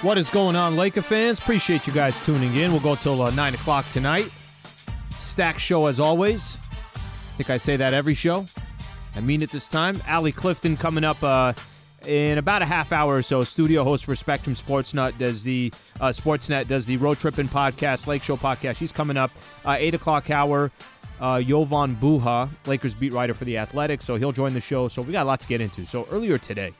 What is going on, Laker fans? Appreciate you guys tuning in. We'll go till 9 o'clock tonight. Stack show as always. I think I say that every show. I mean it this time. Allie Clifton coming up in about a half hour or so. Studio host for Spectrum Sportsnet does the Road Trippin' podcast, Lake Show podcast. She's coming up 8 o'clock hour. Jovan Buha, Lakers beat writer for The Athletic, so he'll join the show. So we got a lot to get into. So earlier today,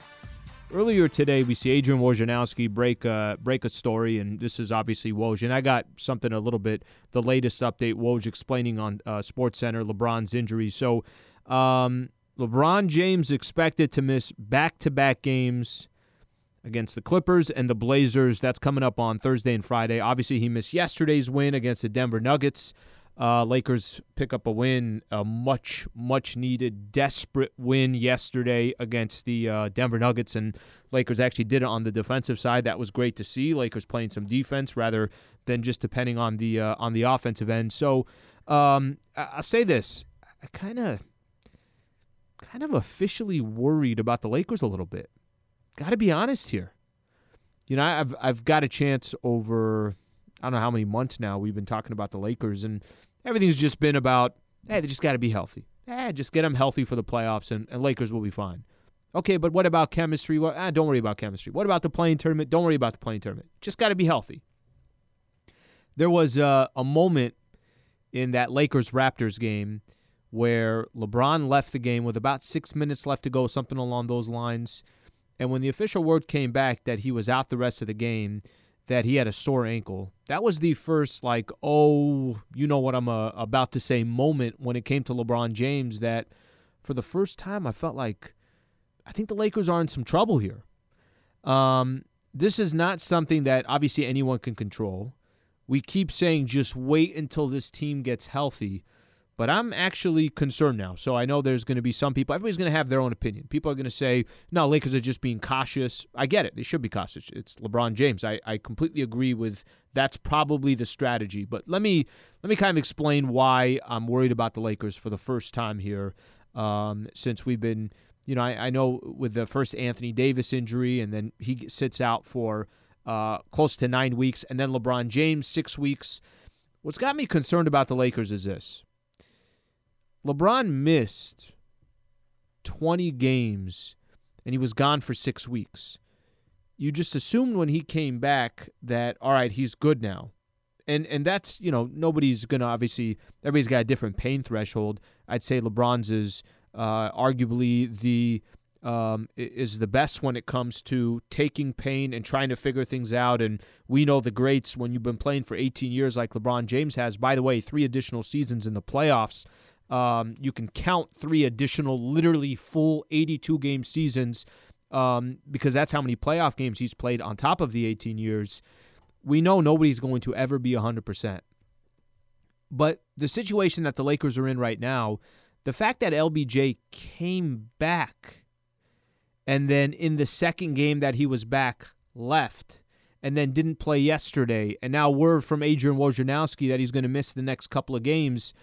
we see Adrian Wojnarowski break a story, and this is obviously Woj. And I got something a little bit, the latest update, Woj explaining on SportsCenter, LeBron's injury. So LeBron James expected to miss back-to-back games against the Clippers and the Blazers. That's coming up on Thursday and Friday. Obviously, he missed yesterday's win against the Denver Nuggets. Lakers pick up a win, a much needed, desperate win yesterday against the Denver Nuggets, and Lakers actually did it on the defensive side. That was great to see. Lakers playing some defense rather than just depending on the offensive end. So I'll say this: I kind of officially worried about the Lakers a little bit. Got to be honest here. You know, I've got a chance over, I don't know how many months now we've been talking about the Lakers, and everything's just been about, hey, they just got to be healthy. Just get them healthy for the playoffs, and Lakers will be fine. Okay, but what about chemistry? Don't worry about chemistry. What about the play-in tournament? Don't worry about the play-in tournament. Just got to be healthy. There was a moment in that Lakers-Raptors game where LeBron left the game with about 6 minutes left to go, something along those lines. And when the official word came back that he was out the rest of the game, that he had a sore ankle, that was the first, like, oh, you know what I'm about to say moment when it came to LeBron James, that for the first time I felt like I think the Lakers are in some trouble here. This is not something that obviously anyone can control. We keep saying just wait until this team gets healthy. But I'm actually concerned now. So I know there's going to be some people. Everybody's going to have their own opinion. People are going to say, no, Lakers are just being cautious. I get it. They should be cautious. It's LeBron James. I completely agree with that's probably the strategy. But let me kind of explain why I'm worried about the Lakers for the first time here since we've been, you know, I know with the first Anthony Davis injury, and then he sits out for close to 9 weeks, and then LeBron James 6 weeks. What's got me concerned about the Lakers is this. LeBron missed 20 games, and he was gone for 6 weeks. You just assumed when he came back that, all right, he's good now. And that's, you know, nobody's going to obviously, everybody's got a different pain threshold. I'd say LeBron's is arguably is the best when it comes to taking pain and trying to figure things out. And we know the greats, when you've been playing for 18 years like LeBron James has, by the way, 3 additional seasons in the playoffs. You can count 3 additional, literally full 82-game seasons because that's how many playoff games he's played on top of the 18 years. We know nobody's going to ever be 100%. But the situation that the Lakers are in right now, the fact that LBJ came back and then in the second game that he was back, left, and then didn't play yesterday, and now word from Adrian Wojnarowski that he's going to miss the next couple of games,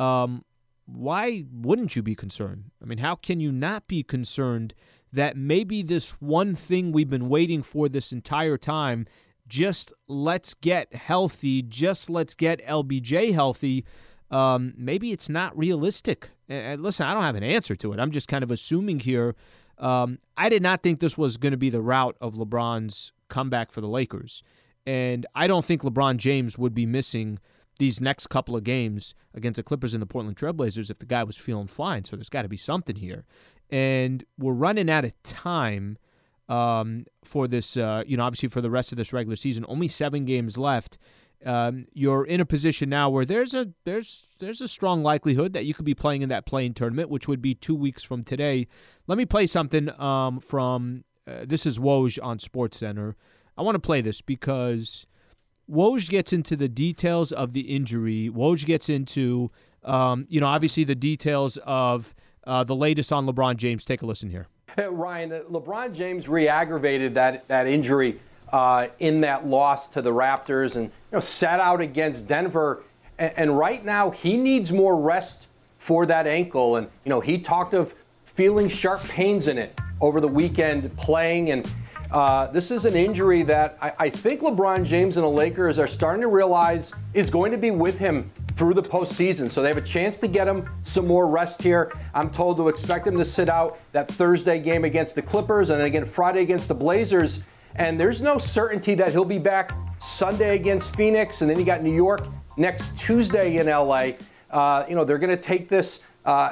why wouldn't you be concerned? I mean, how can you not be concerned that maybe this one thing we've been waiting for this entire time, just let's get healthy, just let's get LBJ healthy, maybe it's not realistic. And listen, I don't have an answer to it. I'm just kind of assuming here. I did not think this was going to be the route of LeBron's comeback for the Lakers. And I don't think LeBron James would be missing these next couple of games against the Clippers and the Portland Trail Blazers if the guy was feeling fine. So there's got to be something here. And we're running out of time for this, obviously for the rest of this regular season. Only 7 games left. You're in a position now where there's a strong likelihood that you could be playing in that play-in tournament, which would be 2 weeks from today. Let me play something from this is Woj on SportsCenter. I want to play this because Woj gets into the details of the injury. Woj gets into, obviously the details of the latest on LeBron James. Take a listen here. Hey, Ryan, LeBron James re-aggravated that injury in that loss to the Raptors and sat out against Denver. And right now he needs more rest for that ankle. And, he talked of feeling sharp pains in it over the weekend playing. And This is an injury that I think LeBron James and the Lakers are starting to realize is going to be with him through the postseason. So they have a chance to get him some more rest here. I'm told to expect him to sit out that Thursday game against the Clippers and then again Friday against the Blazers. And there's no certainty that he'll be back Sunday against Phoenix, and then you got New York next Tuesday in LA. They're going to take this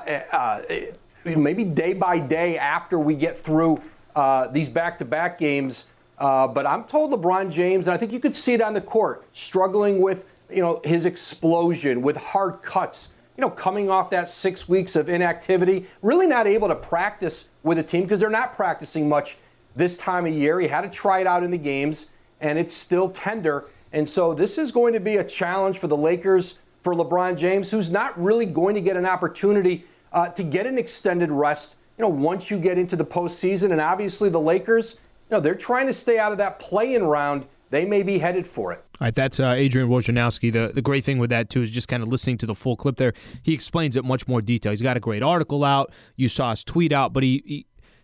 maybe day by day after we get through these back-to-back games. But I'm told LeBron James, and I think you could see it on the court, struggling with his explosion, with hard cuts, coming off that 6 weeks of inactivity, really not able to practice with a team because they're not practicing much this time of year. He had to try it out in the games, and it's still tender. And so this is going to be a challenge for the Lakers, for LeBron James, who's not really going to get an opportunity to get an extended rest, once you get into the postseason. And obviously the Lakers, they're trying to stay out of that play-in round. They may be headed for it. All right, that's Adrian Wojnarowski. The great thing with that, too, is just kind of listening to the full clip there. He explains it much more detail. He's got a great article out. You saw his tweet out, but he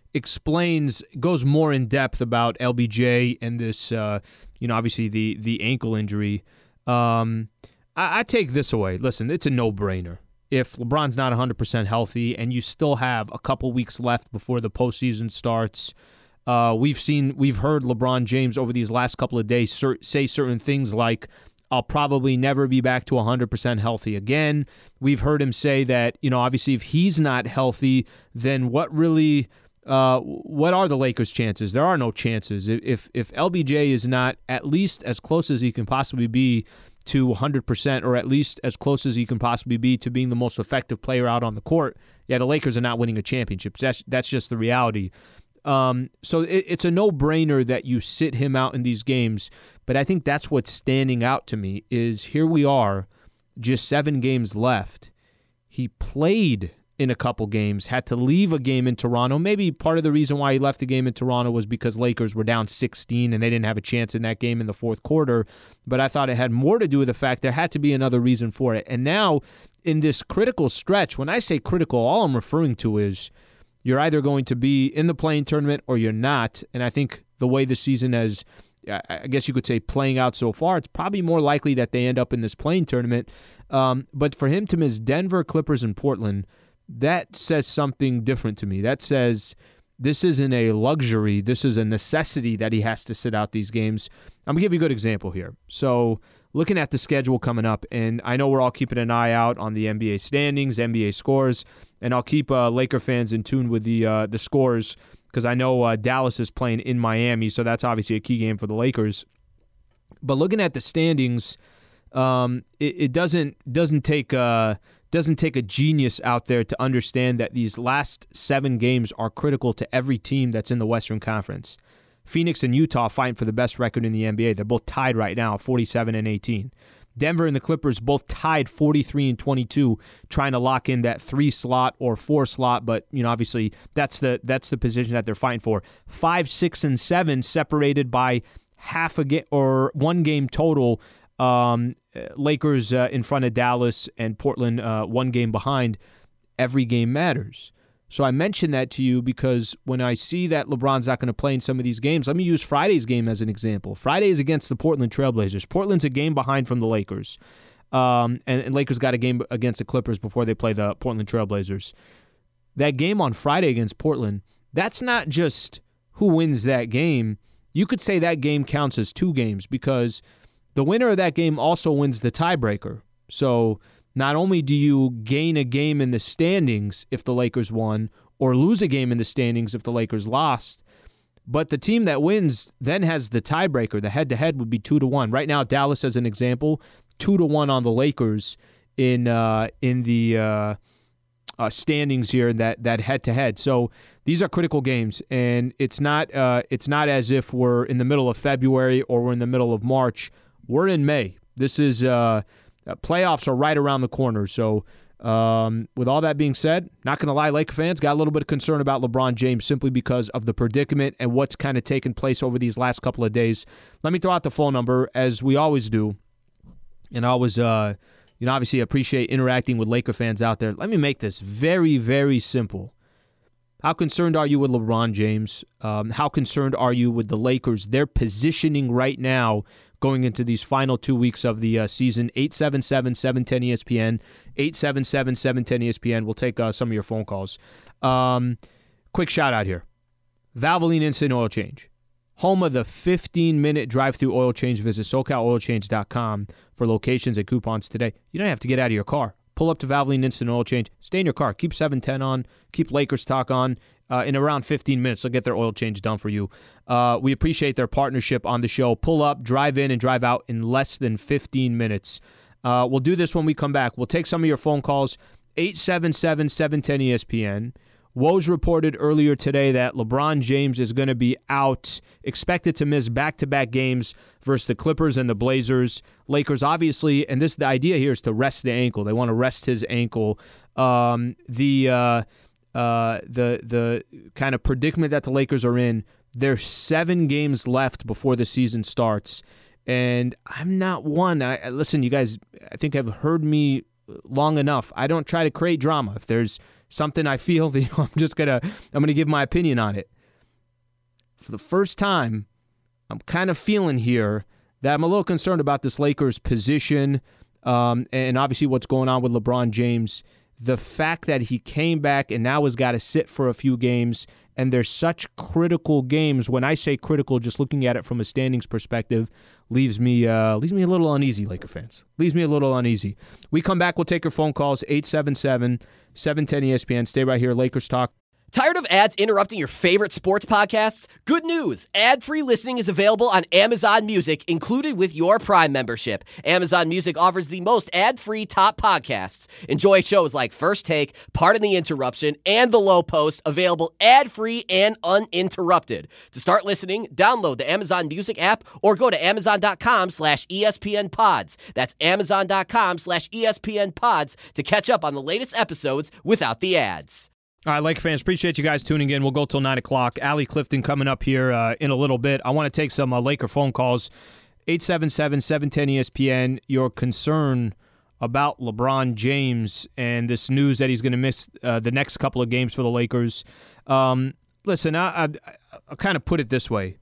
goes more in depth about LBJ and this, obviously the ankle injury. I take this away. Listen, it's a no-brainer. If LeBron's not 100% healthy and you still have a couple weeks left before the postseason starts, we've heard LeBron James over these last couple of days say certain things like, I'll probably never be back to 100% healthy again. We've heard him say that, obviously if he's not healthy, then what are the Lakers' chances? There are no chances. If LBJ is not at least as close as he can possibly be to 100%, or at least as close as he can possibly be to being the most effective player out on the court, the Lakers are not winning a championship. That's just the reality. So it's a no-brainer that you sit him out in these games, but I think that's what's standing out to me is here we are, just 7 games left. He played in a couple games, had to leave a game in Toronto. Maybe part of the reason why he left the game in Toronto was because Lakers were down 16 and they didn't have a chance in that game in the fourth quarter. But I thought it had more to do with the fact there had to be another reason for it. And now in this critical stretch, when I say critical, all I'm referring to is you're either going to be in the play-in tournament or you're not. And I think the way the season has, I guess you could say, playing out so far, it's probably more likely that they end up in this play-in tournament. But for him to miss Denver, Clippers, and Portland, that says something different to me. That says this isn't a luxury. This is a necessity that he has to sit out these games. I'm going to give you a good example here. So looking at the schedule coming up, and I know we're all keeping an eye out on the NBA standings, NBA scores, and I'll keep Laker fans in tune with the scores because I know Dallas is playing in Miami, so that's obviously a key game for the Lakers. But looking at the standings, it doesn't take a genius out there to understand that these last 7 games are critical to every team that's in the Western Conference. Phoenix and Utah fighting for the best record in the NBA. They're both tied right now, 47-18. Denver and the Clippers both tied 43-22, trying to lock in that 3 slot or 4 slot, but obviously that's the position that they're fighting for. 5, 6, and 7 separated by half a game or 1 game total. Lakers in front of Dallas and Portland 1 game behind. Every game matters. So I mention that to you because when I see that LeBron's not going to play in some of these games, let me use Friday's game as an example. Friday is against the Portland Trailblazers. Portland's a game behind from the Lakers. And Lakers got a game against the Clippers before they play the Portland Trailblazers. That game on Friday against Portland, that's not just who wins that game. You could say that game counts as 2 games because the winner of that game also wins the tiebreaker. So not only do you gain a game in the standings if the Lakers won or lose a game in the standings if the Lakers lost, but the team that wins then has the tiebreaker. The head-to-head would be 2-1. Right now, Dallas, as an example, 2-1 on the Lakers in the standings here, that head-to-head. So these are critical games, and it's not as if we're in the middle of February or we're in the middle of March. We're in May. This is playoffs are right around the corner. So with all that being said, not going to lie, Laker fans got a little bit of concern about LeBron James simply because of the predicament and what's kind of taken place over these last couple of days. Let me throw out the phone number, as we always do. And I always, obviously appreciate interacting with Laker fans out there. Let me make this very, very simple. How concerned are you with LeBron James? How concerned are you with the Lakers? Their positioning right now going into these final 2 weeks of the season. 877-710-ESPN, 877-710-ESPN. We'll take some of your phone calls. Quick shout out here. Valvoline Instant Oil Change. Home of the 15-minute drive-through oil change. Visit SoCalOilChange.com for locations and coupons today. You don't have to get out of your car. Pull up to Valvoline Instant Oil Change. Stay in your car. Keep 710 on. Keep Lakers Talk on. In around 15 minutes, they'll get their oil change done for you. We appreciate their partnership on the show. Pull up, drive in, and drive out in less than 15 minutes. We'll do this when we come back. We'll take some of your phone calls. 877-710-ESPN. Woj reported earlier today that LeBron James is going to be out, expected to miss back-to-back games versus the Clippers and the Blazers. Lakers, obviously, and the idea here is to rest the ankle. They want to rest his ankle. The kind of predicament that the Lakers are in, there's 7 games left before the season starts. And I'm not one. Listen, you guys, I think have heard me long enough. I don't try to create drama. If there's something I feel, I'm gonna give my opinion on it. For the first time, I'm kind of feeling here that I'm a little concerned about this Lakers position, and obviously what's going on with LeBron James. The fact that he came back and now has got to sit for a few games, and there's such critical games. When I say critical, just looking at it from a standings perspective, leaves me a little uneasy, Laker fans. Leaves me a little uneasy. We come back, we'll take your phone calls, 877-710-ESPN. Stay right here, Lakers Talk. Tired of ads interrupting your favorite sports podcasts? Good news! Ad-free listening is available on Amazon Music, included with your Prime membership. Amazon Music offers the most ad-free top podcasts. Enjoy shows like First Take, Pardon the Interruption, and The Low Post, available ad-free and uninterrupted. To start listening, download the Amazon Music app or go to Amazon.com/ESPN Pods. That's Amazon.com/ESPN Pods to catch up on the latest episodes without the ads. All right, Laker fans, appreciate you guys tuning in. We'll go till 9 o'clock. Allie Clifton coming up here in a little bit. I want to take some Laker phone calls. 877-710-ESPN, your concern about LeBron James and this news that he's going to miss the next couple of games for the Lakers. Listen, I'll kind of put it this way.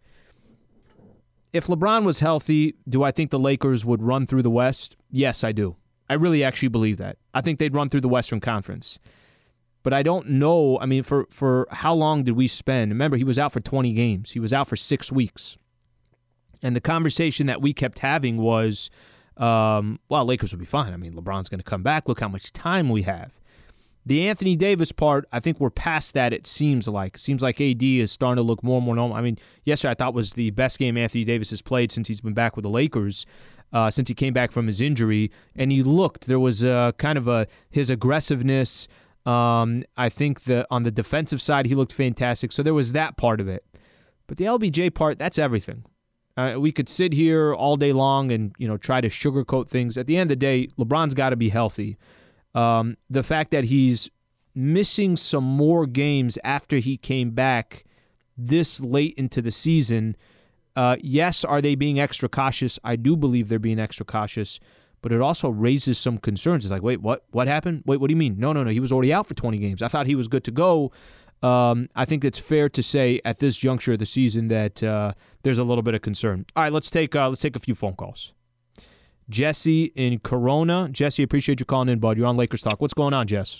If LeBron was healthy, do I think the Lakers would run through the West? Yes, I do. I really actually believe that. I think they'd run through the Western Conference. But I don't know, I mean, for how long did we spend? Remember, he was out for 20 games. He was out for 6 weeks. And the conversation that we kept having was, Lakers will be fine. I mean, LeBron's going to come back. Look how much time we have. The Anthony Davis part, I think we're past that, it seems like. It seems like AD is starting to look more and more normal. I mean, yesterday I thought was the best game Anthony Davis has played since he's been back with the Lakers, since he came back from his injury. And he looked, there was his aggressiveness. I think on the defensive side, he looked fantastic. So there was that part of it. But the LBJ part, that's everything. We could sit here all day long and try to sugarcoat things. At the end of the day, LeBron's got to be healthy. The fact that he's missing some more games after he came back this late into the season, yes, are they being extra cautious? I do believe they're being extra cautious. But it also raises some concerns. It's like, wait, what happened? Wait, what do you mean? No, he was already out for 20 games. I thought he was good to go. I think it's fair to say at this juncture of the season that there's a little bit of concern. All right, let's take a few phone calls. Jesse in Corona. Jesse, appreciate you calling in, bud. You're on Lakers Talk. What's going on, Jess?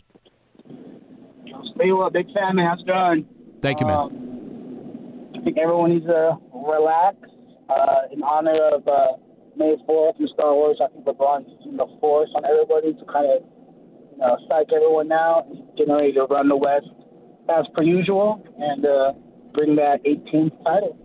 Stay well, big fan, man. How's it going? Thank you, man. I think everyone needs to relax in honor of May 4th and Star Wars. I think LeBron's using the force on everybody to kind of, psych everyone out and getting ready to run the West as per usual and bring that 18th title.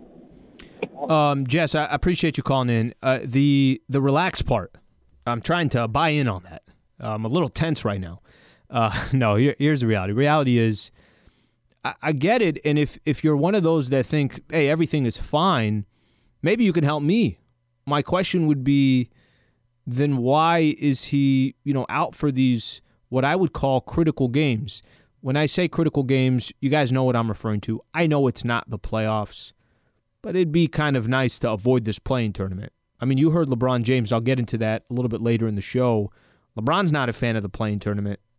Jess, I appreciate you calling in. The relaxed part, I'm trying to buy in on that. I'm a little tense right now. No, here's the reality. Reality is, I get it, and if you're one of those that think, hey, everything is fine, maybe you can help me. My question would be, then why is he, out for these, what I would call critical games? When I say critical games, you guys know what I'm referring to. I know it's not the playoffs, but it'd be kind of nice to avoid this play-in tournament. I mean, you heard LeBron James. I'll get into that a little bit later in the show. LeBron's not a fan of the play-in tournament.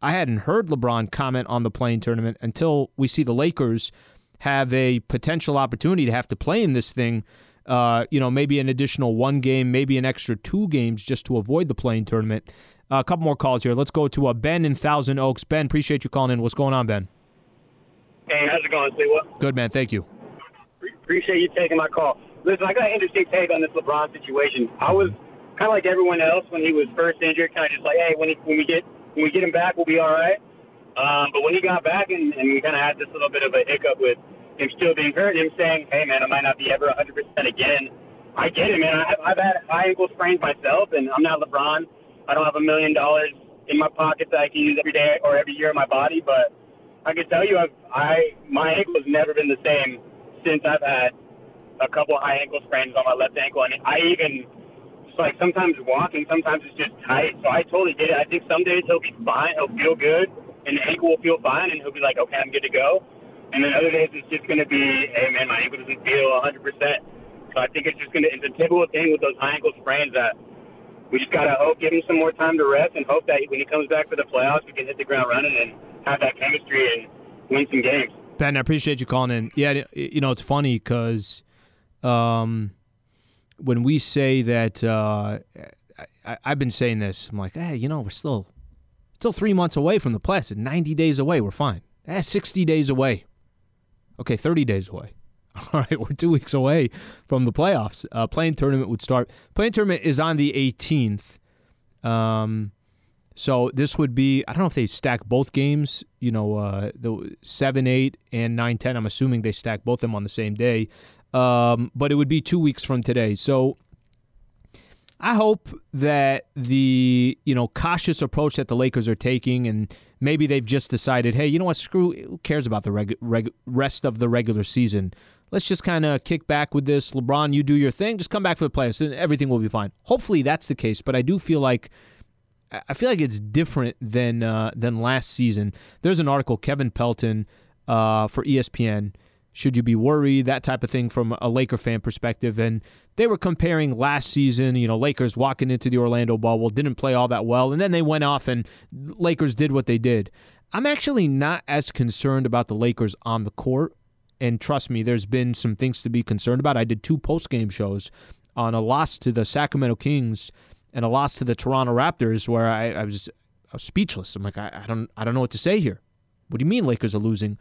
I hadn't heard LeBron comment on the play-in tournament until we see the Lakers have a potential opportunity to have to play in this thing. Maybe an additional 1 game, maybe an extra 2 games just to avoid the play-in tournament. A couple more calls here. Let's go to Ben in Thousand Oaks. Ben, appreciate you calling in. What's going on, Ben? Hey, how's it going, Sliwa? Good, man. Thank you. Appreciate you taking my call. Listen, I got an interesting take on this LeBron situation. I was kind of like everyone else when he was first injured, kind of just like, hey, when we get him back, we'll be all right. But when he got back and we kind of had this little bit of a hiccup with him still being hurt, him saying, hey, man, I might not be ever 100% again. I get it, man. I've had high ankle sprains myself, and I'm not LeBron. I don't have $1 million in my pocket that I can use every day or every year in my body, but I can tell you my ankle has never been the same since I've had a couple of high ankle sprains on my left ankle. And it's like sometimes walking, sometimes it's just tight. So I totally get it. I think some days he'll be fine, he'll feel good, and the ankle will feel fine, and he'll be like, okay, I'm good to go. And then other days it's just going to be, hey, man, my ankle doesn't feel 100%. So I think it's a typical thing with those high ankle sprains that we just got to give him some more time to rest and hope that when he comes back for the playoffs, we can hit the ground running and have that chemistry and win some games. Ben, I appreciate you calling in. Yeah, it's funny because when we say that, I've been saying this, I'm like, hey, we're still 3 months away from the playoffs. 90 days away, we're fine. 60 days away. Okay, 30 days away. All right, we're 2 weeks away from the playoffs. Play-in tournament would start. Play-in tournament is on the 18th. So this would be, I don't know if they stack both games, the 7, 8, and 9, 10. I'm assuming they stack both of them on the same day. But it would be 2 weeks from today. So I hope that the cautious approach that the Lakers are taking, and maybe they've just decided, hey, you know what, who cares about the rest of the regular season? Let's just kind of kick back with this. LeBron, you do your thing. Just come back for the playoffs, and everything will be fine. Hopefully that's the case, but I feel like it's different than last season. There's an article, Kevin Pelton for ESPN, should you be worried, that type of thing from a Laker fan perspective. And they were comparing last season, Lakers walking into the Orlando bubble, didn't play all that well, and then they went off and Lakers did what they did. I'm actually not as concerned about the Lakers on the court, and trust me, there's been some things to be concerned about. I did 2 post-game shows on a loss to the Sacramento Kings and a loss to the Toronto Raptors where I was speechless. I'm like, I don't know what to say here. What do you mean Lakers are losing?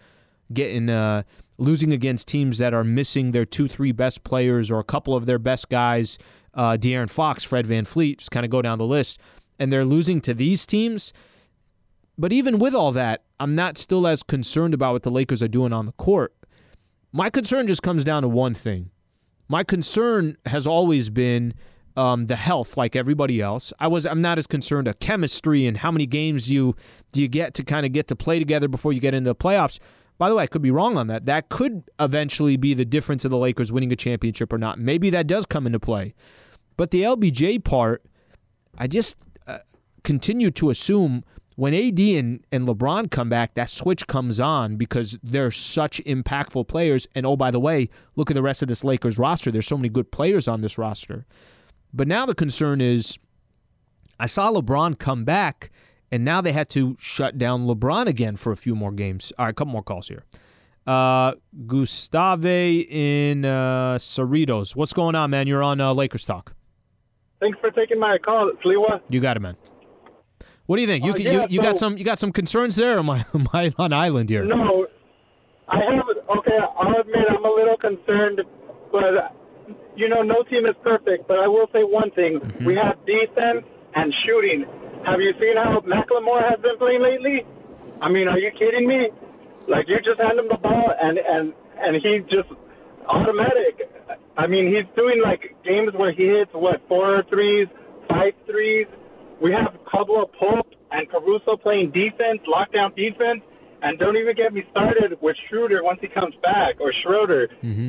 Losing against teams that are missing their 2-3 best players or a couple of their best guys, De'Aaron Fox, Fred VanVleet, just kind of go down the list, and they're losing to these teams. But even with all that, I'm not still as concerned about what the Lakers are doing on the court. My concern just comes down to one thing. My concern has always been the health, like everybody else. I'm not as concerned about chemistry and how many games do you get to kind of get to play together before you get into the playoffs. By the way, I could be wrong on that. That could eventually be the difference of the Lakers winning a championship or not. Maybe that does come into play. But the LBJ part, I just continue to assume when AD and LeBron come back, that switch comes on because they're such impactful players. And oh, by the way, look at the rest of this Lakers roster. There's so many good players on this roster. But now the concern is I saw LeBron come back, and now they had to shut down LeBron again for a few more games. All right, a couple more calls here. Gustave in Cerritos. What's going on, man? You're on Lakers Talk. Thanks for taking my call, Sliwa. You got it, man. What do you think? You got some concerns there, or am I on island here? No, I have. Okay, I'll admit I'm a little concerned, but no team is perfect. But I will say one thing: we have defense and shooting. Have you seen how McLemore has been playing lately? I mean, are you kidding me? Like, you just hand him the ball and he's just automatic. I mean, he's doing like games where he hits 4 threes, 5 threes. We have Caldwell Pope and Caruso playing defense, lockdown defense, and don't even get me started with Schroeder once he comes back, or Schroeder.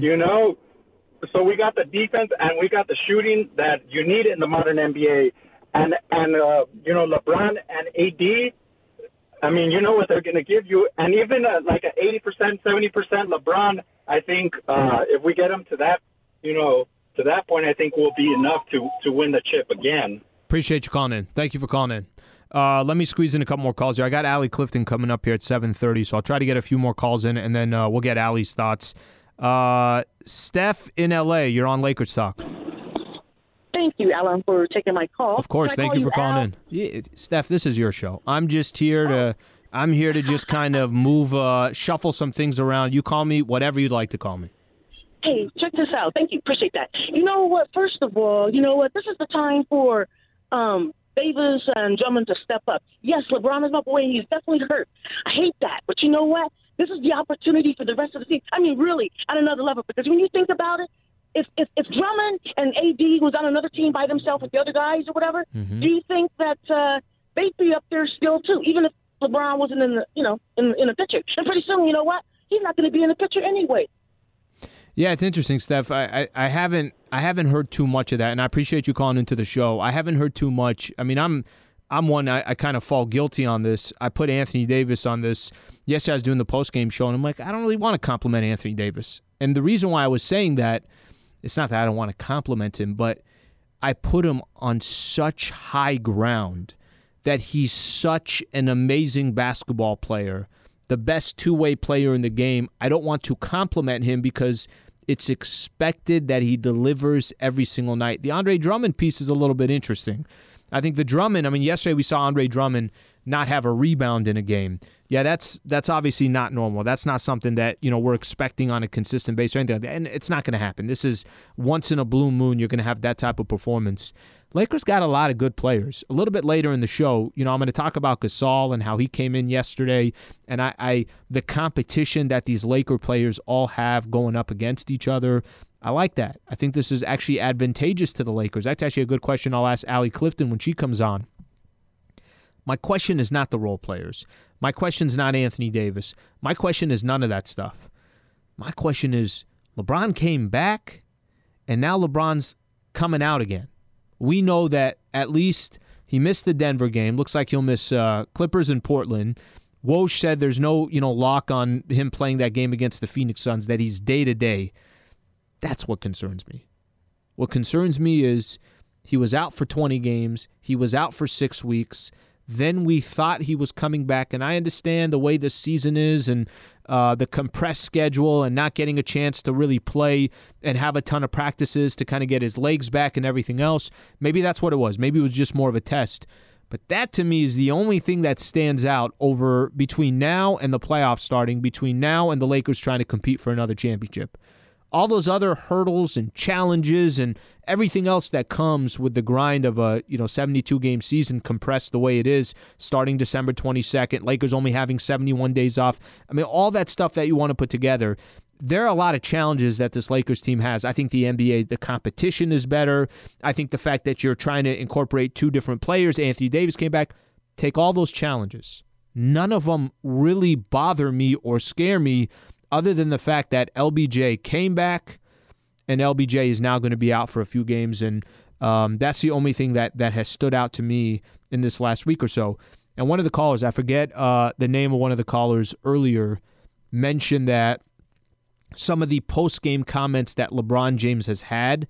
So we got the defense and we got the shooting that you need in the modern NBA. And LeBron and AD, I mean, you know what they're going to give you. And even like an 80%, 70% LeBron, I think if we get him to that, to that point, I think will be enough to win the chip again. Appreciate you calling in. Thank you for calling in. Let me squeeze in a couple more calls here. I got Allie Clifton coming up here at 7:30, so I'll try to get a few more calls in, and then we'll get Allie's thoughts. Steph in L.A., you're on Lakers Talk. Thank you, Alan, for taking my call. Of course, thank you for calling in. Yeah, Steph, this is your show. I'm just here to just kind of move, shuffle some things around. You call me whatever you'd like to call me. Hey, check this out. Thank you. Appreciate that. You know what? First of all, you know what? This is the time for Davis and Drummond to step up. Yes, LeBron is up away. He's definitely hurt. I hate that. But you know what? This is the opportunity for the rest of the team. I mean, really, at another level. Because when you think about it, if Drummond and AD was on another team by themselves with the other guys or whatever, do you think that they'd be up there still too, even if LeBron wasn't in the picture? And pretty soon, you know what? He's not going to be in the picture anyway. Yeah, it's interesting, Steph. I haven't heard too much of that, and I appreciate you calling into the show. I haven't heard too much. I mean, I'm one. I kind of fall guilty on this. I put Anthony Davis on this. Yesterday I was doing the postgame show, and I'm like, I don't really want to compliment Anthony Davis. And the reason why I was saying that, it's not that I don't want to compliment him, but I put him on such high ground that he's such an amazing basketball player, the best two-way player in the game. I don't want to compliment him because it's expected that he delivers every single night. The Andre Drummond piece is a little bit interesting. I think the Drummond, yesterday we saw Andre Drummond not have a rebound in a game. Yeah, that's obviously not normal. That's not something that, we're expecting on a consistent basis or anything like that. And it's not going to happen. This is once in a blue moon you're going to have that type of performance. Lakers got a lot of good players. A little bit later in the show, I'm going to talk about Gasol and how he came in yesterday, and the competition that these Laker players all have going up against each other. I like that. I think this is actually advantageous to the Lakers. That's actually a good question I'll ask Allie Clifton when she comes on. My question is not the role players. My question is not Anthony Davis. My question is none of that stuff. My question is LeBron came back, and now LeBron's coming out again. We know that at least he missed the Denver game. Looks like he'll miss Clippers in Portland. Woj said there's no lock on him playing that game against the Phoenix Suns, that he's day-to-day. That's what concerns me. What concerns me is he was out for 20 games. He was out for 6 weeks. Then we thought he was coming back, and I understand the way this season is and the compressed schedule and not getting a chance to really play and have a ton of practices to kind of get his legs back and everything else. Maybe that's what it was. Maybe it was just more of a test. But that, to me, is the only thing that stands out over between now and the playoffs starting, between now and the Lakers trying to compete for another championship. All those other hurdles and challenges and everything else that comes with the grind of a 72-game season compressed the way it is, starting December 22nd, Lakers only having 71 days off. All that stuff that you want to put together, there are a lot of challenges that this Lakers team has. I think the NBA, the competition is better. I think the fact that you're trying to incorporate two different players, Anthony Davis came back, take all those challenges. None of them really bother me or scare me, other than the fact that LBJ came back and LBJ is now going to be out for a few games. And that's the only thing that has stood out to me in this last week or so. And one of the callers, I forget the name of one of the callers earlier, mentioned that some of the post-game comments that LeBron James has had,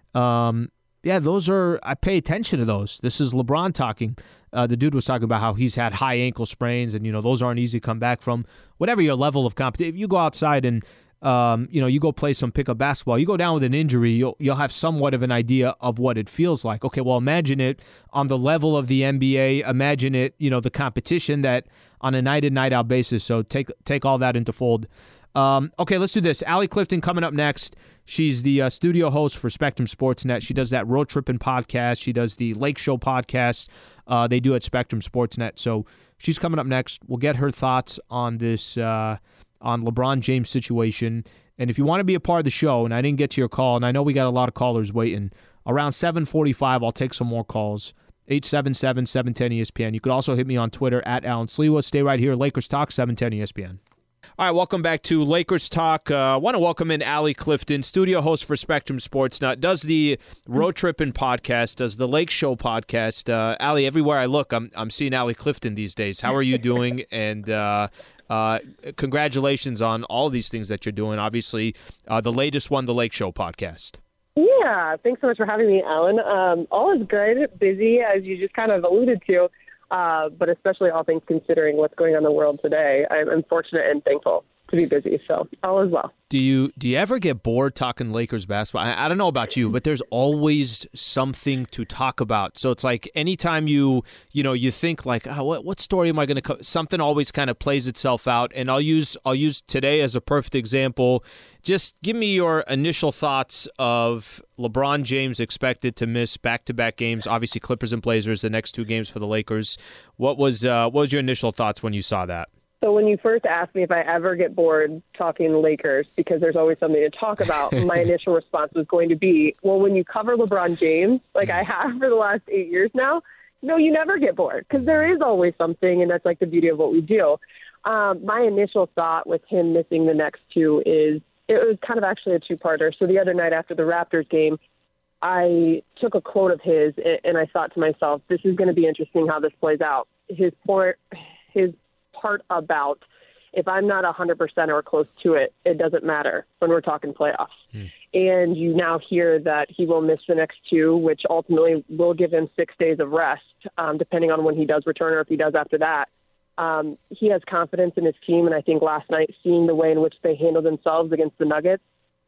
those are, I pay attention to those. This is LeBron talking. The dude was talking about how he's had high ankle sprains and, those aren't easy to come back from. Whatever your level of competition, if you go outside and, you go play some pickup basketball, you go down with an injury, you'll have somewhat of an idea of what it feels like. Okay, well, imagine it on the level of the NBA. Imagine it, the competition that on a night-in, night-out basis. So take all that into fold. Okay, let's do this. Allie Clifton coming up next. She's the studio host for Spectrum Sportsnet. She does that Road Trippin' podcast. She does the Lake Show podcast. They do at Spectrum Sportsnet. So she's coming up next. We'll get her thoughts on this, on LeBron James' situation. And if you want to be a part of the show, and I didn't get to your call, and I know we got a lot of callers waiting, around 7:45, I'll take some more calls. 877-710-ESPN. You could also hit me on Twitter at Alan Sliwa. Stay right here. Lakers Talk, 710 ESPN. All right, welcome back to Lakers Talk. I want to welcome in Allie Clifton, studio host for Spectrum Sports. Now, does the Road Trippin' podcast, does the Lake Show podcast. Allie, everywhere I look, I'm seeing Allie Clifton these days. How are you doing? And congratulations on all these things that you're doing. Obviously, the latest one, the Lake Show podcast. Yeah, thanks so much for having me, Alan. All is good, busy, as you just kind of alluded to. But especially all things considering what's going on in the world today, I'm fortunate and thankful to be busy. So all is well. Do you ever get bored talking Lakers basketball? I don't know about you, but there's always something to talk about. So it's like anytime you think like, what story am I going to? Something always kind of plays itself out. And I'll use today as a perfect example. Just give me your initial thoughts of LeBron James expected to miss back-to-back games. Obviously, Clippers and Blazers, the next 2 games for the Lakers. What was your initial thoughts when you saw that? So when you first asked me if I ever get bored talking Lakers, because there's always something to talk about, my initial response was going to be, well, when you cover LeBron James, like I have for the last 8 years now, no, you never get bored because there is always something, and that's like the beauty of what we do. My initial thought with him missing the next 2 is it was kind of actually a 2-parter. So the other night after the Raptors game, I took a quote of his, and I thought to myself, this is going to be interesting how this plays out. His part about if I'm not 100% or close to it, it doesn't matter when we're talking playoffs. And you now hear that he will miss the next 2, which ultimately will give him 6 days of rest, depending on when he does return or if he does after that. He has confidence in his team, and I think last night seeing the way in which they handled themselves against the Nuggets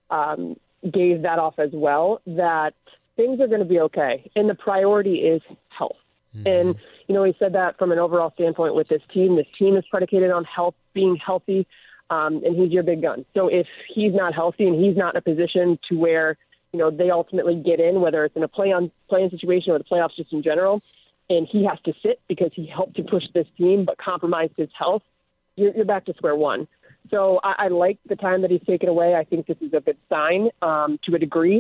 gave that off as well, that things are going to be okay. And the priority is health. And, he said that from an overall standpoint with this team. This team is predicated on health, being healthy, and he's your big gun. So if he's not healthy and he's not in a position to where, they ultimately get in, whether it's in a play-in situation or the playoffs just in general, and he has to sit because he helped to push this team but compromised his health, you're back to square one. So I like the time that he's taken away. I think this is a good sign to a degree.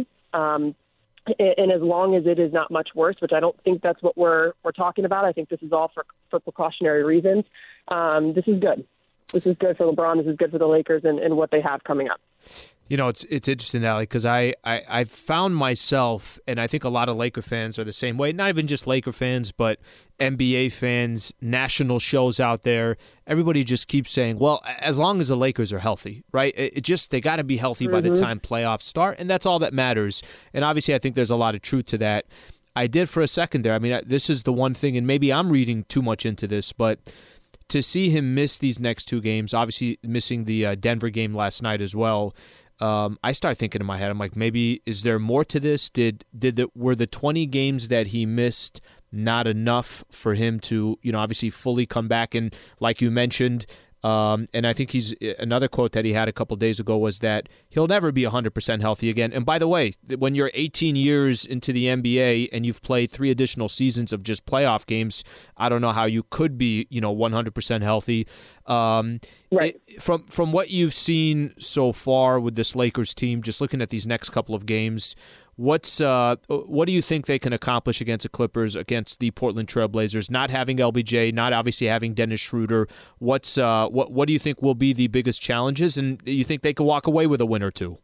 And as long as it is not much worse, which I don't think that's what we're talking about, I think this is all for precautionary reasons. This is good. This is good for LeBron. This is good for the Lakers and what they have coming up. It's interesting, Allie, because I've found myself, and I think a lot of Laker fans are the same way, not even just Laker fans, but NBA fans, national shows out there. Everybody just keeps saying, well, as long as the Lakers are healthy, right? They got to be healthy by the time playoffs start, and that's all that matters. And obviously I think there's a lot of truth to that. I did for a second there. I mean, this is the one thing, and maybe I'm reading too much into this, but to see him miss these next 2 games, obviously missing the Denver game last night as well, I start thinking in my head, I'm like, maybe is there more to this? Were the 20 games that he missed not enough for him to, obviously fully come back? And like you mentioned, and I think another quote that he had a couple days ago was that he'll never be 100% healthy again. And by the way, when you're 18 years into the NBA and you've played 3 additional seasons of just playoff games, I don't know how you could be, 100% healthy. Right. From what you've seen so far with this Lakers team, just looking at these next couple of games, what do you think they can accomplish against the Clippers, against the Portland Trail Blazers, not having LBJ, not obviously having Dennis Schroeder? What do you think will be the biggest challenges, and do you think they can walk away with a win or 2?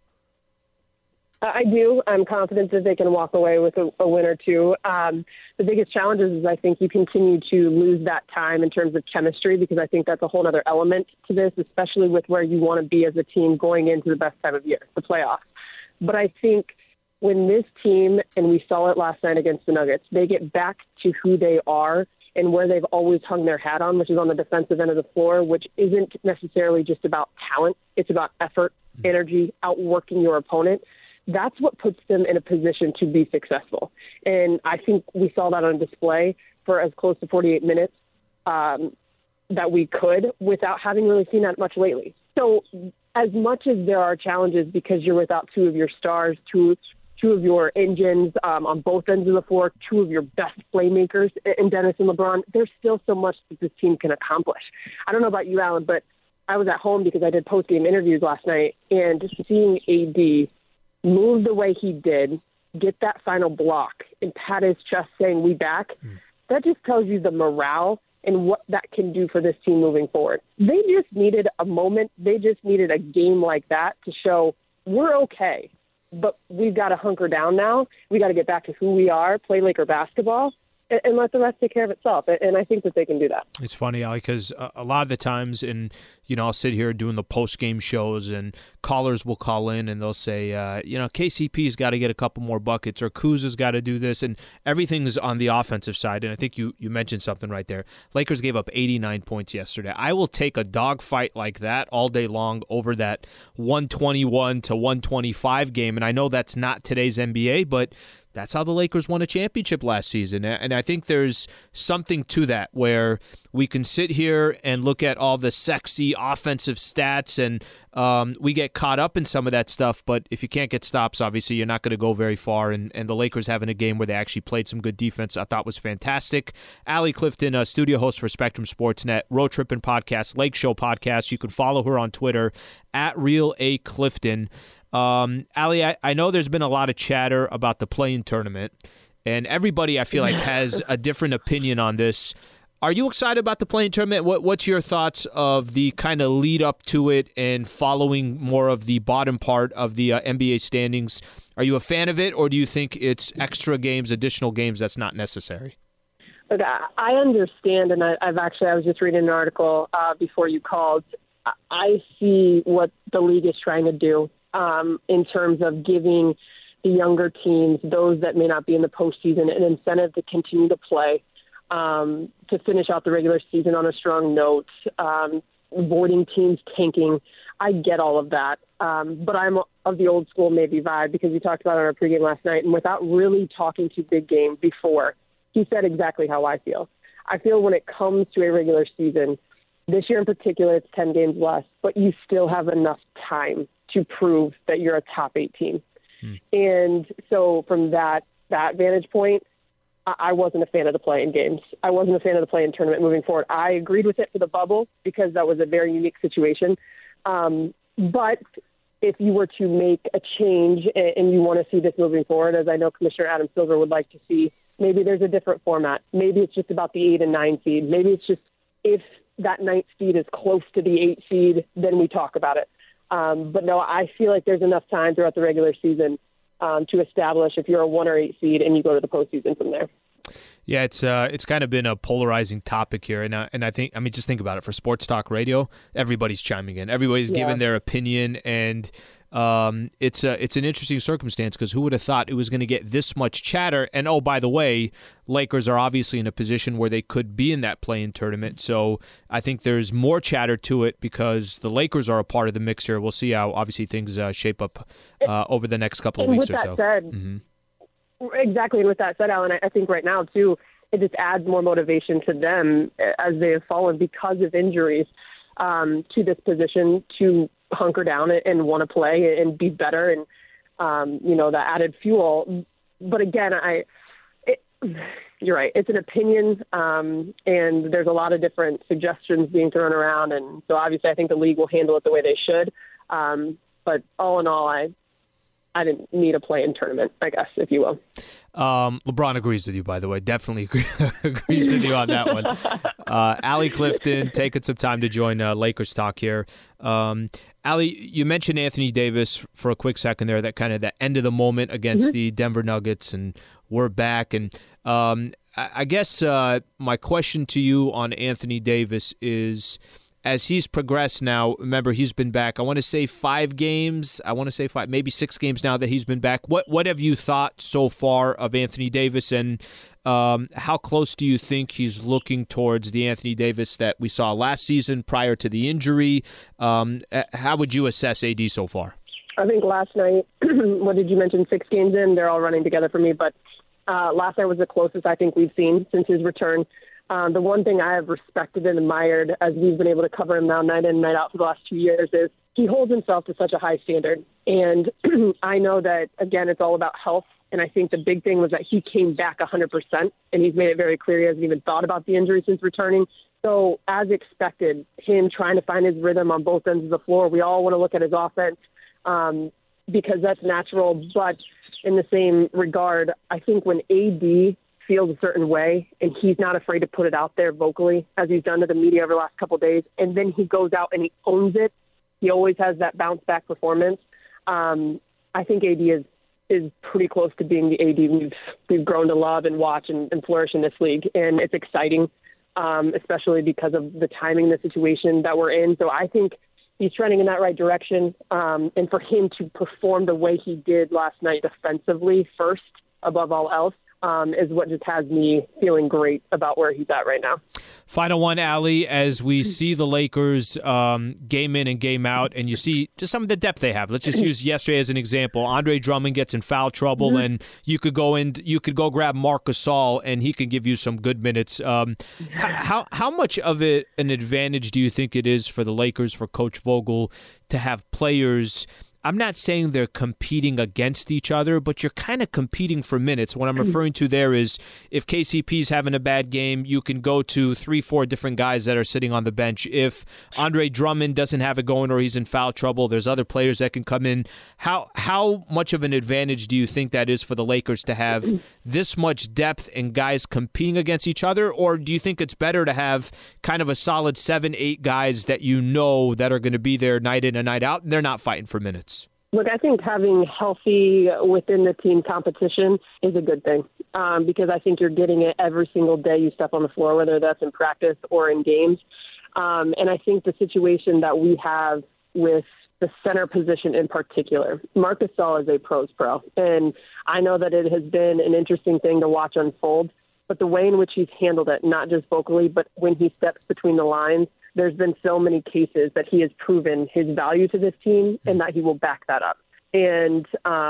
I do. I'm confident that they can walk away with a win or 2. The biggest challenges is I think you continue to lose that time in terms of chemistry, because I think that's a whole other element to this, especially with where you want to be as a team going into the best time of year, the playoffs. But I think when this team, and we saw it last night against the Nuggets, they get back to who they are and where they've always hung their hat on, which is on the defensive end of the floor, which isn't necessarily just about talent. It's about effort, energy, outworking your opponent. That's what puts them in a position to be successful. And I think we saw that on display for as close to 48 minutes that we could without having really seen that much lately. So as much as there are challenges because you're without 2 of your stars, two of your engines on both ends of the floor, 2 of your best playmakers in Dennis and LeBron, there's still so much that this team can accomplish. I don't know about you, Alan, but I was at home because I did post-game interviews last night, and just seeing AD move the way he did, get that final block, and pat his chest saying, "We back," that just tells you the morale and what that can do for this team moving forward. They just needed a moment. They just needed a game like that to show we're okay. But we've got to hunker down now. We got to get back to who we are, play Laker basketball, and let the rest take care of itself. And I think that they can do that. It's funny, Ali, because a lot of the times, I'll sit here doing the post-game shows, and callers will call in and they'll say, KCP's got to get a couple more buckets, or Kuz's got to do this, and everything's on the offensive side. And I think you mentioned something right there. Lakers gave up 89 points yesterday. I will take a dogfight like that all day long over that 121 to 125 game, and I know that's not today's NBA, but that's how the Lakers won a championship last season. And I think there's something to that, where we can sit here and look at all the sexy offensive stats, and we get caught up in some of that stuff. But if you can't get stops, obviously you're not going to go very far. And the Lakers having a game where they actually played some good defense, I thought was fantastic. Allie Clifton, a studio host for Spectrum Sportsnet, Road Trippin' Podcast, Lake Show Podcast. You can follow her on Twitter at Real A Clifton. Ali, I know there's been a lot of chatter about the play-in tournament, and everybody, I feel like, has a different opinion on this. Are you excited about the play-in tournament? What's your thoughts of the kind of lead up to it and following more of the bottom part of the NBA standings? Are you a fan of it, or do you think it's extra games, additional games that's not necessary? Look, I understand, and I was just reading an article before you called. I see what the league is trying to do. In terms of giving the younger teams, those that may not be in the postseason, an incentive to continue to play, to finish out the regular season on a strong note, avoiding teams tanking. I get all of that. But I'm of the old school maybe vibe, because we talked about it on our pregame last night, and without really talking to Big Game before, he said exactly how I feel. I feel when it comes to a regular season, this year in particular, it's 10 games less, but you still have enough time to prove that you're a top 8 team. And so from that vantage point, I wasn't a fan of the play-in games. I wasn't a fan of the play-in tournament moving forward. I agreed with it for the bubble because that was a very unique situation. But if you were to make a change and you want to see this moving forward, as I know Commissioner Adam Silver would like to see, maybe there's a different format. Maybe it's just about the 8 and 9 seed. Maybe it's just if that 9th seed is close to the 8 seed, then we talk about it. But no, I feel like there's enough time throughout the regular season to establish if you're a 1 or 8 seed, and you go to the postseason from there. Yeah, it's kind of been a polarizing topic here, and I think, just think about it. For sports talk radio, everybody's chiming in, everybody's giving their opinion, and it's an interesting circumstance, because who would have thought it was going to get this much chatter? And oh, by the way, Lakers are obviously in a position where they could be in that play-in tournament, so I think there's more chatter to it because the Lakers are a part of the mix here. We'll see how obviously things shape up over the next couple of weeks or so. Exactly. And with that said, Alan, I think right now, too, it just adds more motivation to them as they have fallen because of injuries to this position to hunker down and want to play and be better, and, the added fuel. But again, you're right. It's an opinion, and there's a lot of different suggestions being thrown around. And so obviously I think the league will handle it the way they should. But all in all, I didn't need a play-in tournament, I guess, if you will. LeBron agrees with you, by the way. Definitely agrees with you on that one. Allie Clifton, taking some time to join Lakers talk here. Allie, you mentioned Anthony Davis for a quick second there, that kind of the end of the moment against the Denver Nuggets, and we're back. And I guess my question to you on Anthony Davis is, as he's progressed now, remember, he's been back, I want to say 5 games. I want to say 5, maybe 6 games now that he's been back. What have you thought so far of Anthony Davis, and how close do you think he's looking towards the Anthony Davis that we saw last season prior to the injury? How would you assess AD so far? I think last night, what did you mention, 6 games in? They're all running together for me, but last night was the closest I think we've seen since his return. The one thing I have respected and admired as we've been able to cover him now night in and night out for the last 2 years is he holds himself to such a high standard. And I know that, again, it's all about health. And I think the big thing was that he came back 100%, and he's made it very clear he hasn't even thought about the injury since returning. So as expected, him trying to find his rhythm on both ends of the floor, we all want to look at his offense because that's natural. But in the same regard, I think when AD feels a certain way and he's not afraid to put it out there vocally, as he's done to the media over the last couple of days, and then he goes out and he owns it, he always has that bounce back performance. I think AD is is pretty close to being the AD we've grown to love and watch and flourish in this league. And it's exciting, especially because of the timing, the situation that we're in. So I think he's trending in that right direction. And for him to perform the way he did last night defensively first, above all else, is what just has me feeling great about where he's at right now. Final one, Allie, as we see the Lakers game in and game out, and you see just some of the depth they have. Let's just use yesterday as an example. Andre Drummond gets in foul trouble, and you could go grab Marc Gasol, and he can give you some good minutes. How much of it an advantage do you think it is for the Lakers, for Coach Vogel, to have players? I'm not saying they're competing against each other, but you're kind of competing for minutes. What I'm referring to there is if KCP's having a bad game, you can go to 3-4 different guys that are sitting on the bench. If Andre Drummond doesn't have it going or he's in foul trouble, there's other players that can come in. How much of an advantage do you think that is for the Lakers to have this much depth and guys competing against each other? Or do you think it's better to have kind of a solid 7-8 guys that you know that are going to be there night in and night out, and they're not fighting for minutes? Look, I think having healthy within the team competition is a good thing because I think you're getting it every single day you step on the floor, whether that's in practice or in games. And I think the situation that we have with the center position in particular, Marc Gasol is a pro's pro. And I know that it has been an interesting thing to watch unfold, but the way in which he's handled it, not just vocally, but when he steps between the lines, there's been so many cases that he has proven his value to this team and that he will back that up. And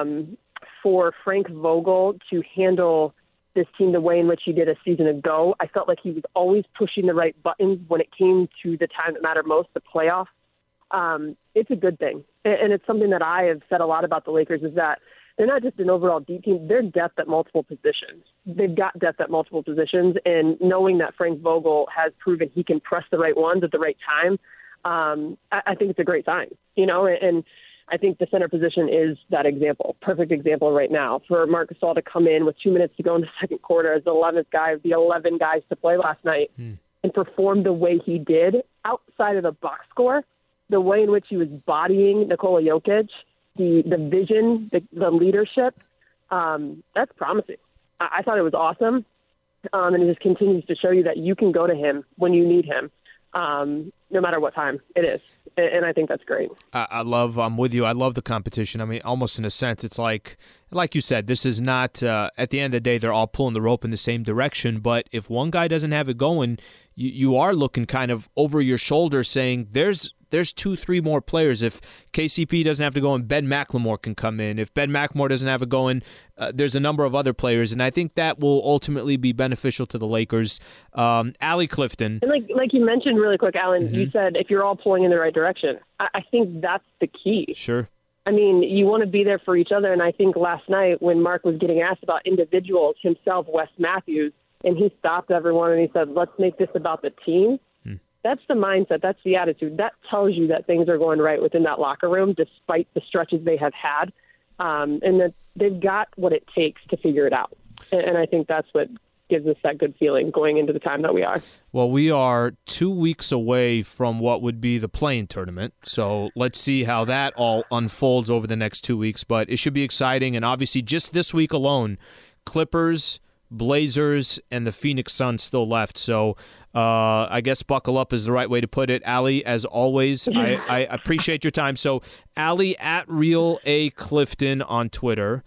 for Frank Vogel to handle this team the way in which he did a season ago, I felt like he was always pushing the right buttons when it came to the time that mattered most, the playoffs. It's a good thing. And it's something that I have said a lot about the Lakers is that they're not just an overall deep team, they're depth at multiple positions. They've got depth at multiple positions, and knowing that Frank Vogel has proven he can press the right ones at the right time, I think it's a great sign, and I think the center position is that example, perfect example right now for Marc Gasol to come in with 2 minutes to go in the second quarter as the 11th guy of the 11 guys to play last night and perform the way he did outside of the box score, the way in which he was bodying Nikola Jokic, the vision, the leadership, that's promising. I thought it was awesome, and it just continues to show you that you can go to him when you need him, no matter what time it is, and I think that's great. I'm with you. I love the competition. I mean, almost in a sense, it's like you said, this is not, at the end of the day, they're all pulling the rope in the same direction, but if one guy doesn't have it going, you are looking kind of over your shoulder saying there's 2-3 more players. If KCP doesn't have to go and Ben McLemore can come in. If Ben McLemore doesn't have it going, there's a number of other players, and I think that will ultimately be beneficial to the Lakers. Allie Clifton. And like you mentioned really quick, Alan, you said if you're all pulling in the right direction. I think that's the key. Sure. I mean, you want to be there for each other, and I think last night when Mark was getting asked about individuals, himself, Wes Matthews, and he stopped everyone and he said, let's make this about the team. That's the mindset. That's the attitude. That tells you that things are going right within that locker room, despite the stretches they have had, and that they've got what it takes to figure it out. And I think that's what gives us that good feeling going into the time that we are. Well, we are 2 weeks away from what would be the play-in tournament, so let's see how that all unfolds over the next 2 weeks. But it should be exciting, and obviously just this week alone, Clippers, Blazers, and the Phoenix Suns still left. So I guess buckle up is the right way to put it. Allie, as always, I appreciate your time. So Allie at Real A Clifton on Twitter,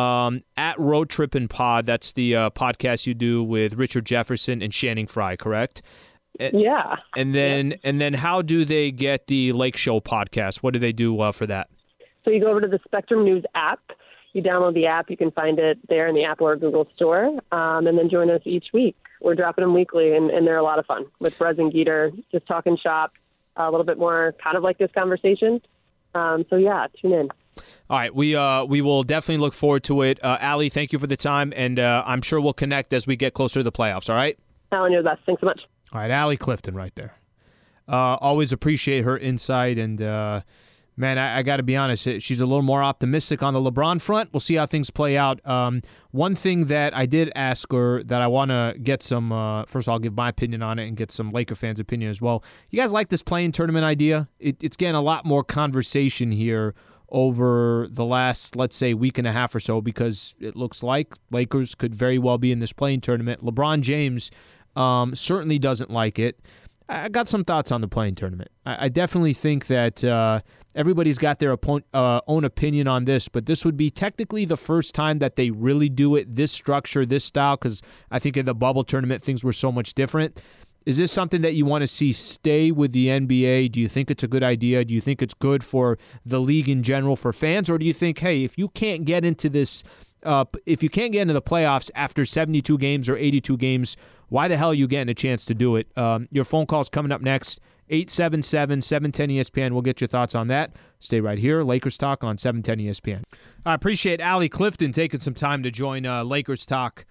at Road Trippin' Pod. That's the podcast you do with Richard Jefferson and Channing Frye, correct? Yeah. And then how do they get the Lake Show podcast? What do they do for that? So you go over to the Spectrum News app. You download the app. You can find it there in the Apple or Google store, and then join us each week. We're dropping them weekly, and they're a lot of fun with Brez and Geeter, just talking shop, a little bit more kind of like this conversation. So, yeah, tune in. All right, we will definitely look forward to it. Allie, thank you for the time, and I'm sure we'll connect as we get closer to the playoffs, all right? Alan, you're the best. Thanks so much. All right, Allie Clifton right there. Always appreciate her insight, and man, I got to be honest, she's a little more optimistic on the LeBron front. We'll see how things play out. One thing that I did ask her that I want to get some, first of all, I'll give my opinion on it and get some Laker fans' opinion as well. You guys like this play-in tournament idea? It's getting a lot more conversation here over the last, let's say, week and a half or so, because it looks like Lakers could very well be in this play-in tournament. LeBron James certainly doesn't like it. I got some thoughts on the play-in tournament. I definitely think that everybody's got their own opinion on this, but this would be technically the first time that they really do it, this structure, this style, because I think in the bubble tournament things were so much different. Is this something that you want to see stay with the NBA? Do you think it's a good idea? Do you think it's good for the league in general, for fans? Or do you think, hey, if you can't get into this, if you can't get into the playoffs after 72 games or 82 games, why the hell are you getting a chance to do it? Your phone call's coming up next, 877-710-ESPN. We'll get your thoughts on that. Stay right here. Lakers Talk on 710 ESPN. I appreciate Allie Clifton taking some time to join Lakers Talk.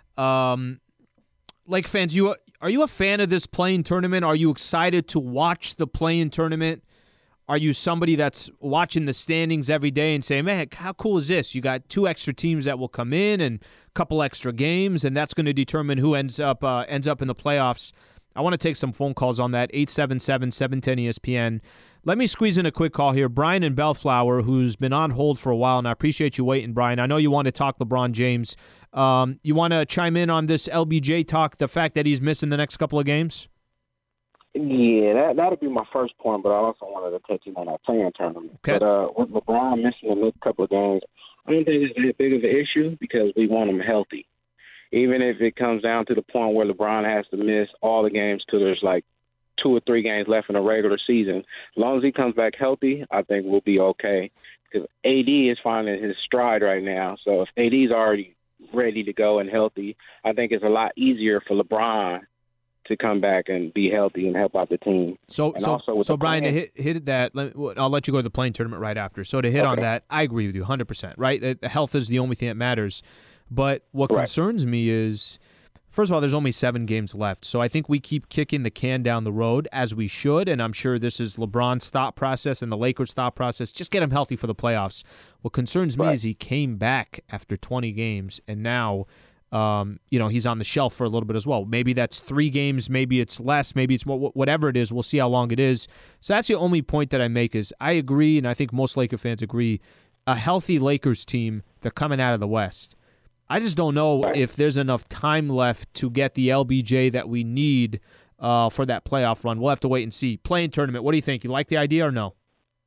Lake fans, are you a fan of this play-in tournament? Are you excited to watch the play-in tournament? Are you somebody that's watching the standings every day and saying, man, how cool is this? You got 2 extra teams that will come in and a couple extra games, and that's going to determine who ends up in the playoffs. I want to take some phone calls on that, 877-710-ESPN. Let me squeeze in a quick call here. Brian in Bellflower, who's been on hold for a while, and I appreciate you waiting, Brian. I know you want to talk LeBron James. You want to chime in on this LBJ talk, the fact that he's missing the next couple of games? Yeah, that'll be my first point, but I also wanted to touch on that play-in tournament. Okay. But with LeBron missing the next couple of games, I don't think it's that big of an issue because we want him healthy. Even if it comes down to the point where LeBron has to miss all the games till there's like 2 or 3 games left in the regular season, as long as he comes back healthy, I think we'll be okay. Because AD is finding his stride right now. So if AD's already ready to go and healthy, I think it's a lot easier for LeBron to come back and be healthy and help out the team. So Brian, to hit that, I'll let you go to the play-in tournament right after. So to hit on that, I agree with you 100%, right? Health is the only thing that matters. But what concerns me is, first of all, there's only 7 games left. So I think we keep kicking the can down the road, as we should, and I'm sure this is LeBron's thought process and the Lakers' thought process. Just get him healthy for the playoffs. What concerns me is he came back after 20 games, and now he's on the shelf for a little bit as well. Maybe that's 3 games, maybe it's less, maybe it's more, whatever it is. We'll see how long it is. So that's the only point that I make is I agree, and I think most Laker fans agree, a healthy Lakers team, they're coming out of the West. I just don't know if there's enough time left to get the LBJ that we need for that playoff run. We'll have to wait and see. Play-in tournament, what do you think? You like the idea or no?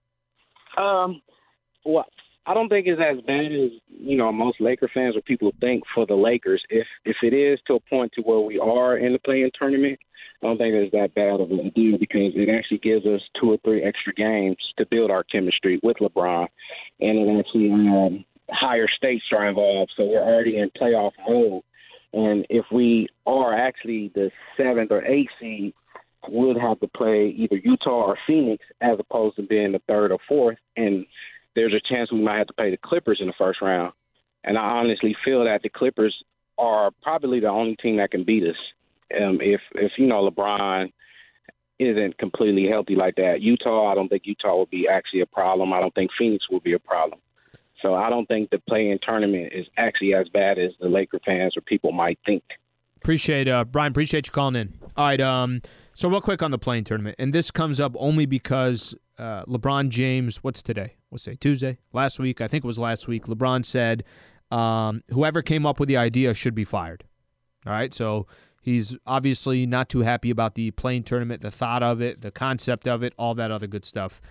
Well, I don't think it's as bad as, most Laker fans or people think for the Lakers. If it is to a point to where we are in the play-in tournament, I don't think it's that bad of a deal because it actually gives us 2 or 3 extra games to build our chemistry with LeBron. And it actually higher stakes are involved, so we're already in playoff mode. And if we are actually the 7th or 8th seed, we'll have to play either Utah or Phoenix as opposed to being the 3rd or 4th. And there's a chance we might have to play the Clippers in the first round. And I honestly feel that the Clippers are probably the only team that can beat us. If LeBron isn't completely healthy like that. Utah, I don't think Utah will be actually a problem. I don't think Phoenix will be a problem. So I don't think the play-in tournament is actually as bad as the Laker fans or people might think. Brian, appreciate you calling in. All right, so real quick on the play-in tournament, and this comes up only because LeBron James, what's today? What's today? Tuesday? Last week, I think it was last week, LeBron said whoever came up with the idea should be fired. All right, so he's obviously not too happy about the play-in tournament, the thought of it, the concept of it, all that other good stuff.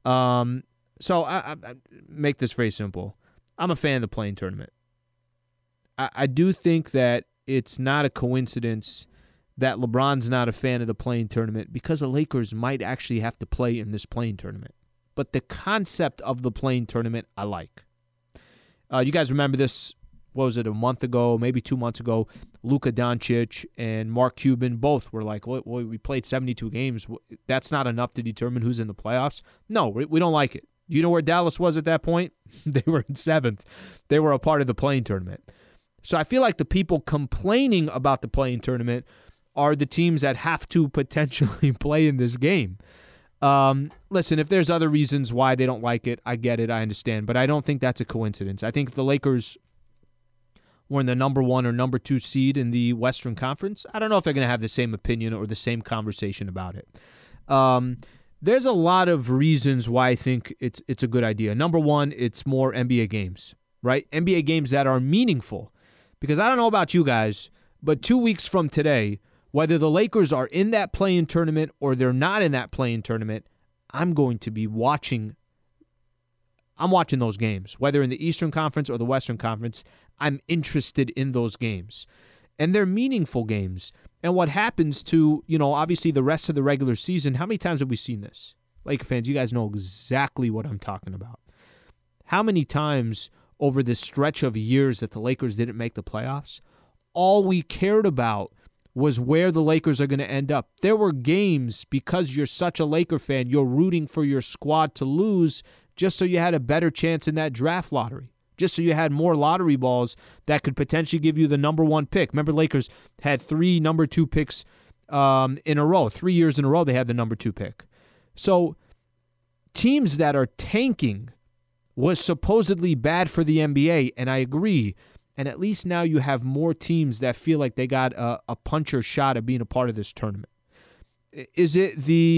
So I make this very simple. I'm a fan of the play-in tournament. I do think that it's not a coincidence that LeBron's not a fan of the play-in tournament because the Lakers might actually have to play in this play-in tournament. But the concept of the play-in tournament, I like. You guys remember this, what was it, a month ago, maybe 2 months ago? Luka Doncic and Mark Cuban both were like, well, we played 72 games. That's not enough to determine who's in the playoffs? No, we don't like it. Do you know where Dallas was at that point? They were in 7th. They were a part of the play-in tournament. So I feel like the people complaining about the play-in tournament are the teams that have to potentially play in this game. Listen, if there's other reasons why they don't like it, I get it, I understand. But I don't think that's a coincidence. I think if the Lakers were in the number 1 or number 2 seed in the Western Conference, I don't know if they're going to have the same opinion or the same conversation about it. There's a lot of reasons why I think it's a good idea. Number one, it's more NBA games, right? NBA games that are meaningful. Because I don't know about you guys, but 2 weeks from today, whether the Lakers are in that play-in tournament or they're not in that play-in tournament, I'm going to be watching those games. Whether in the Eastern Conference or the Western Conference, I'm interested in those games. And they're meaningful games. And what happens to, obviously the rest of the regular season, how many times have we seen this? Laker fans, you guys know exactly what I'm talking about. How many times over this stretch of years that the Lakers didn't make the playoffs, all we cared about was where the Lakers are going to end up. There were games, because you're such a Laker fan, you're rooting for your squad to lose just so you had a better chance in that draft lottery, just so you had more lottery balls that could potentially give you the number one pick. Remember, Lakers had 3 number 2 picks in a row. 3 years in a row they had the number 2 pick. So teams that are tanking was supposedly bad for the NBA, and I agree. And at least now you have more teams that feel like they got a puncher shot at being a part of this tournament. Is it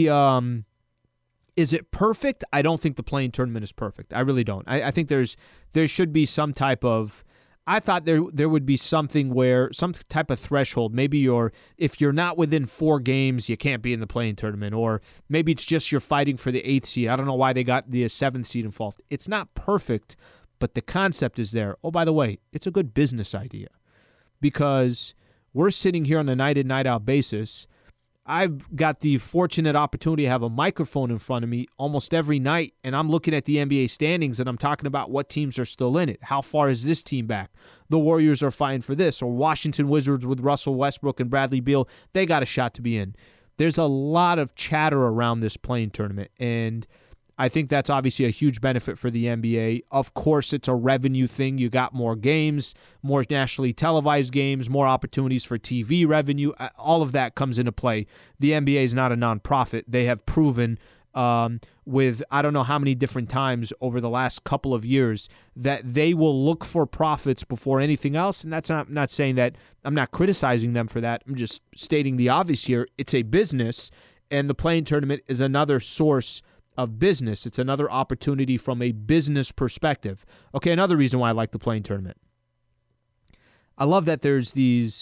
perfect? I don't think the play-in tournament is perfect. I really don't. I think there should be some type of. I thought there would be something where some type of threshold. Maybe if you're not within 4 games, you can't be in the play-in tournament, or maybe it's just you're fighting for the 8th seed. I don't know why they got the 7th seed involved. It's not perfect, but the concept is there. Oh, by the way, it's a good business idea, because we're sitting here on a night in, night out basis. I've got the fortunate opportunity to have a microphone in front of me almost every night, and I'm looking at the NBA standings, and I'm talking about what teams are still in it. How far is this team back? The Warriors are fighting for this, or Washington Wizards with Russell Westbrook and Bradley Beal, they got a shot to be in. There's a lot of chatter around this play-in tournament, and I think that's obviously a huge benefit for the NBA. Of course, it's a revenue thing. You got more games, more nationally televised games, more opportunities for TV revenue. All of that comes into play. The NBA is not a nonprofit. They have proven with I don't know how many different times over the last couple of years that they will look for profits before anything else. And that's not saying that I'm not criticizing them for that. I'm just stating the obvious here. It's a business, and the play-in tournament is another source of business. It's another opportunity from a business perspective. Okay, another reason why I like the play-in tournament. I love that there's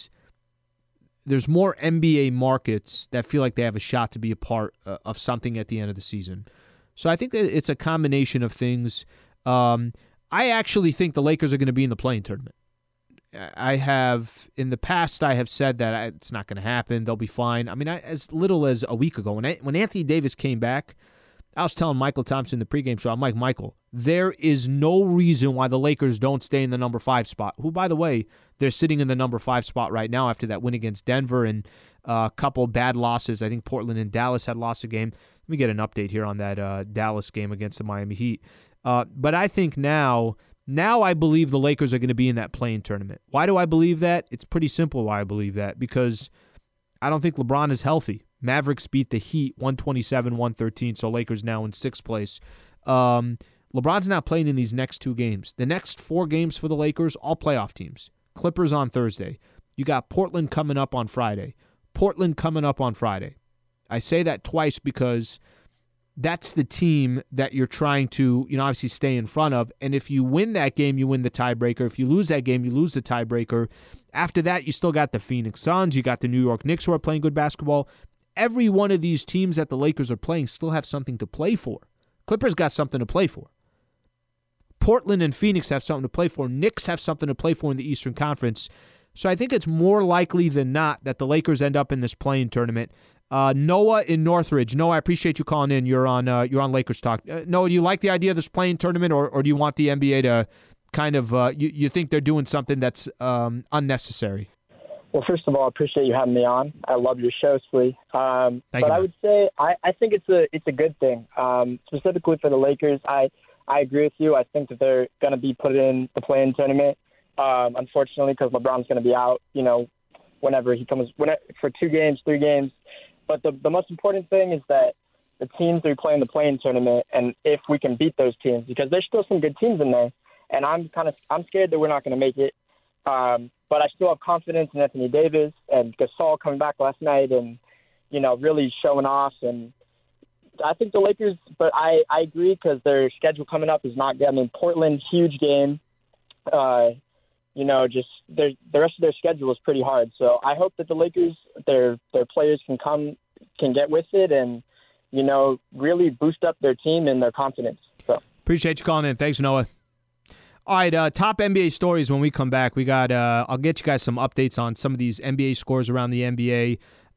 more NBA markets that feel like they have a shot to be a part of something at the end of the season. So I think that it's a combination of things. I actually think the Lakers are going to be in the play-in tournament. In the past, I have said that it's not going to happen. They'll be fine. I mean, as little as a week ago, when Anthony Davis came back, I was telling Michael Thompson in the pregame show, I'm like, Michael, there is no reason why the Lakers don't stay in the number 5 spot, who, by the way, they're sitting in the number 5 spot right now after that win against Denver and a couple bad losses. I think Portland and Dallas had lost a game. Let me get an update here on that Dallas game against the Miami Heat. But I think now I believe the Lakers are going to be in that play-in tournament. Why do I believe that? It's pretty simple why I believe that, because I don't think LeBron is healthy. Mavericks beat the Heat 127-113, so Lakers now in 6th place. LeBron's not playing in these next 2 games. The next 4 games for the Lakers, all playoff teams. Clippers on Thursday. You got Portland coming up on Friday. I say that twice because that's the team that you're trying to, obviously stay in front of. And if you win that game, you win the tiebreaker. If you lose that game, you lose the tiebreaker. After that, you still got the Phoenix Suns. You got the New York Knicks who are playing good basketball. Every one of these teams that the Lakers are playing still have something to play for. Clippers got something to play for. Portland and Phoenix have something to play for. Knicks have something to play for in the Eastern Conference. So I think it's more likely than not that the Lakers end up in this play-in tournament. Noah in Northridge. Noah, I appreciate you calling in. You're on Lakers Talk. Noah, do you like the idea of this play-in tournament, or do you want the NBA to kind of you think they're doing something that's unnecessary? Well, first of all, I appreciate you having me on. I love your show, Slee. But I would say I think it's a good thing, specifically for the Lakers. I agree with you. I think that they're going to be put in the play-in tournament, unfortunately, because LeBron's going to be out, whenever he comes for 2 games, 3 games. But the most important thing is that the teams that are playing the play-in tournament, and if we can beat those teams, because there's still some good teams in there, and I'm scared that we're not going to make it. But I still have confidence in Anthony Davis and Gasol coming back last night and, really showing off and I think the Lakers, but I agree because their schedule coming up is not good. I mean, Portland, huge game. Just the rest of their schedule is pretty hard. So I hope that the Lakers, their players can get with it and, really boost up their team and their confidence. So appreciate you calling in. Thanks, Noah. All right, top NBA stories when we come back. We got I'll get you guys some updates on some of these NBA scores around the NBA.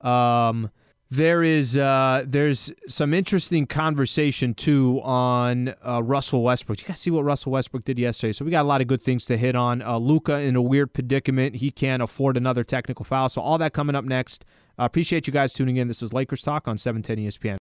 There's some interesting conversation, too, on Russell Westbrook. You guys see what Russell Westbrook did yesterday? So we got a lot of good things to hit on. Luka in a weird predicament. He can't afford another technical foul. So all that coming up next. Appreciate you guys tuning in. This is Lakers Talk on 710 ESPN.